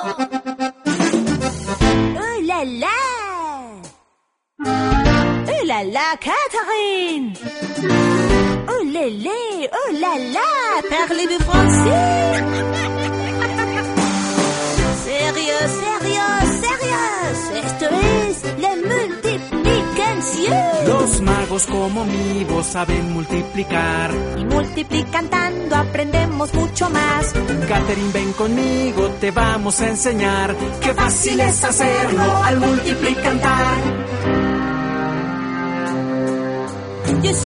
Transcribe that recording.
Oh là là! Oh là là, Catherine! Oh lélé, oh là là, parlez-vous français? Sérieux, sérieux, sérieux, esto es la multiplicación. Los magos como mi voz saben multiplicar. Y multiplicando aprendemos mucho más. Catherine, ven conmigo, te vamos a enseñar. Qué fácil es hacerlo al multiplicar.